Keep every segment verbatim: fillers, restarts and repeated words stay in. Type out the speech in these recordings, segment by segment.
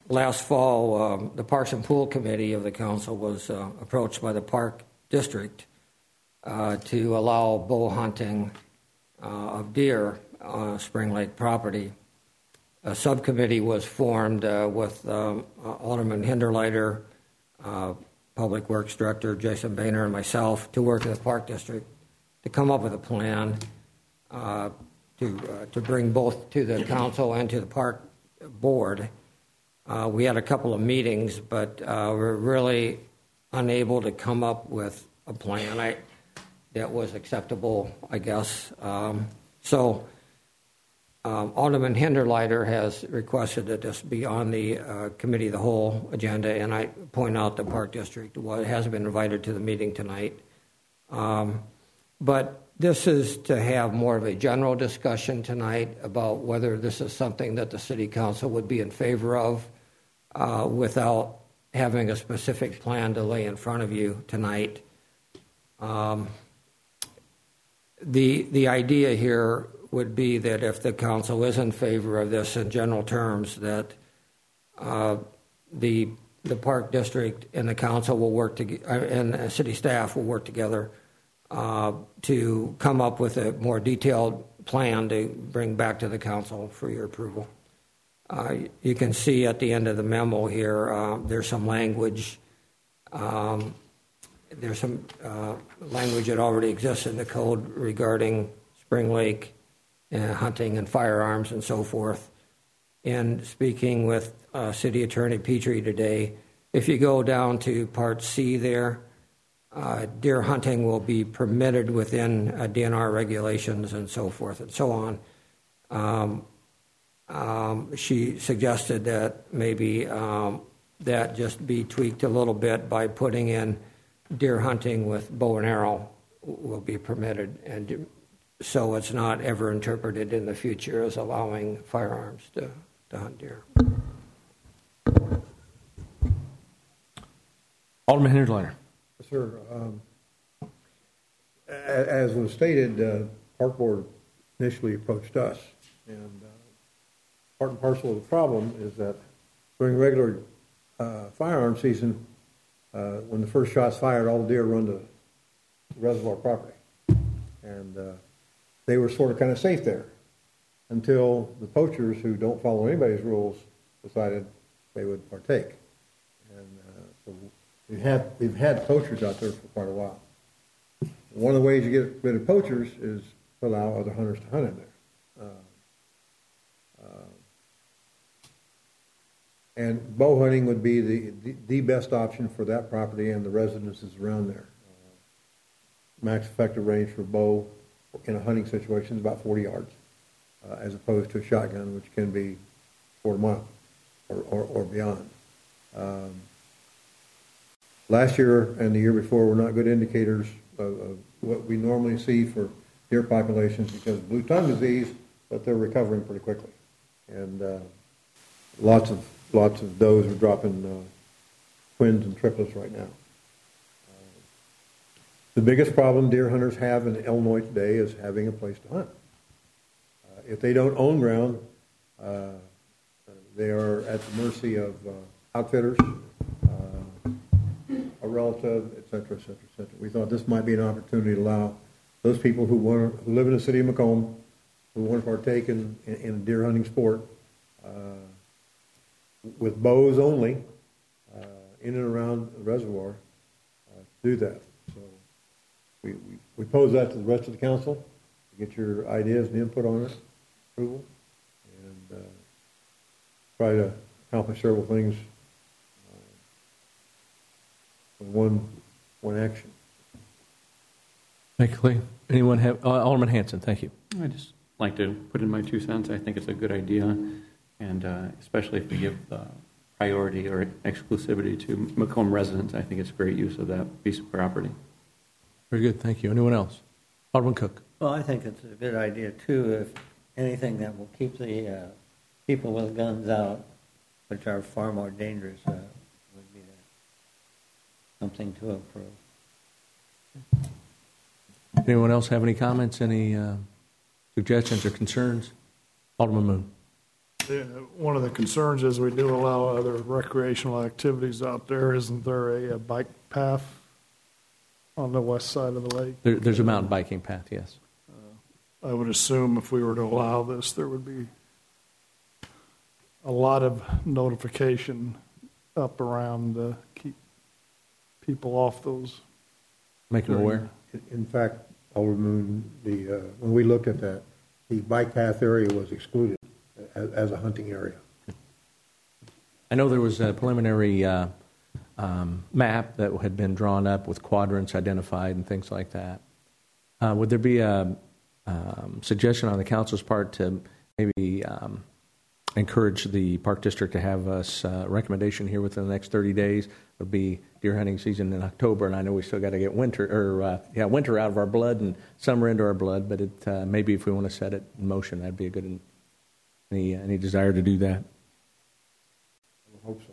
last fall, um, the Parks and Pool Committee of the council was uh, approached by the Park District uh, to allow bow hunting uh, of deer on Spring Lake property. A subcommittee was formed uh, with um, Alderman Hinderleiter, uh, Public Works Director Jason Boehner, and myself to work with the Park District to come up with a plan uh, to uh, to bring both to the council and to the park board. Uh, we had a couple of meetings, but uh, we're really unable to come up with a plan I, that was acceptable, I guess. Um, so um, Alderman Hinderleiter has requested that this be on the uh, committee of the whole agenda, and I point out the Park District has been invited to the meeting tonight. Um, but this is to have more of a general discussion tonight about whether this is something that the City Council would be in favor of uh, without having a specific plan to lay in front of you tonight. Um, the the idea here would be that if the council is in favor of this in general terms, that uh, the the Park District and the council will work together, and the city staff will work together uh, to come up with a more detailed plan to bring back to the council for your approval. Uh, you can see at the end of the memo here, uh, there's some language. Um, there's some uh, language that already exists in the code regarding Spring Lake uh, hunting and firearms and so forth. And speaking with uh, City Attorney Petrie today, if you go down to Part C there, uh, deer hunting will be permitted within uh, D N R regulations and so forth and so on. Um, Um, she suggested that maybe um, that just be tweaked a little bit by putting in deer hunting with bow and arrow will be permitted, and so it's not ever interpreted in the future as allowing firearms to, to hunt deer. Alderman Hinderleiter. Yes, sir. Um, as was stated, uh, Park Board initially approached us, and uh, part and parcel of the problem is that during regular uh, firearm season, uh, when the first shot's fired, all the deer run to the reservoir property. And uh, they were sort of kind of safe there until the poachers, who don't follow anybody's rules, decided they would partake. And uh, so we've had, we've had poachers out there for quite a while. One of the ways you get rid of poachers is to allow other hunters to hunt in there. Uh, uh, And bow hunting would be the, the, the best option for that property and the residences around there. Uh, max effective range for bow in a hunting situation is about forty yards, uh, as opposed to a shotgun, which can be quarter mile or, or, or beyond. Um, last year and the year before were not good indicators of, of what we normally see for deer populations because of blue tongue disease, but they're recovering pretty quickly. And uh, lots of Lots of does are dropping uh, twins and triplets right now. Uh, the biggest problem deer hunters have in Illinois today is having a place to hunt. Uh, if they don't own ground, uh, they are at the mercy of uh, outfitters, uh, a relative, et cetera, et cetera, et cetera. We thought this might be an opportunity to allow those people who, want, who live in the city of Macomb, who want to partake in, in, in a deer hunting sport, uh, with bows only, uh, in and around the reservoir, uh, to do that. So we, we, we pose that to the rest of the council to get your ideas and input on it, approval, and uh, try to accomplish several things uh, in one, one action. Thank you, Lee. Anyone have, uh, Alderman Hanson, thank you. I just like to put in my two cents. I think it's a good idea. And uh, especially if we give uh, priority or exclusivity to Macomb residents, I think it's great use of that piece of property. Very good, thank you. Anyone else? Alderman Cook. Well, I think it's a good idea, too, if anything that will keep the uh, people with guns out, which are far more dangerous, uh, would be something to approve. Anyone else have any comments, any uh, suggestions or concerns? Alderman Moon. the- one of the concerns is we do allow other recreational activities out there. Isn't there a, a bike path on the west side of the lake? There, there's a mountain biking path, yes. I would assume if we were to allow this, there would be a lot of notification up around to keep people off those. Make them aware. In- In fact, Alderman, the, uh, when we looked at that, the bike path area was excluded as, as a hunting area. I know there was a preliminary uh, um, map that had been drawn up with quadrants identified and things like that. Uh, would there be a um, suggestion on the council's part to maybe um, encourage the Park District to have us uh, recommendation here within the next thirty days? Would be deer hunting season in October, and I know we still got to get winter or uh, yeah winter out of our blood and summer into our blood. But it uh, maybe if we want to set it in motion, that'd be a good. Any any desire to do that? I would hope so.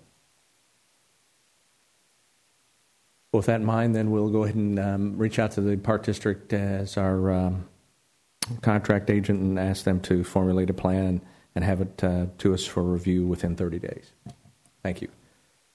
With that in mind, then we'll go ahead and um, reach out to the Park District as our um, contract agent and ask them to formulate a plan and have it uh, to us for review within thirty days. Thank you.